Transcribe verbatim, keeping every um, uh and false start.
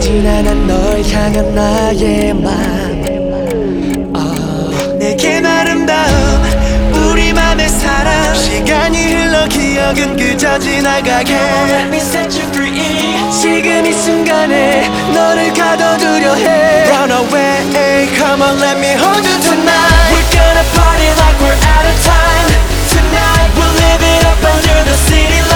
지나간 널 향한 나의 맘 oh. 내겐 아름다움 우리만의 사랑 시간이 흘러 기억은 그저 지나가게 Let me set you free 지금 이 순간에 너를 가둬두려 해 Run away come on let me hold you tonight We're gonna party like we're out of time Tonight we'll live it up under the city lights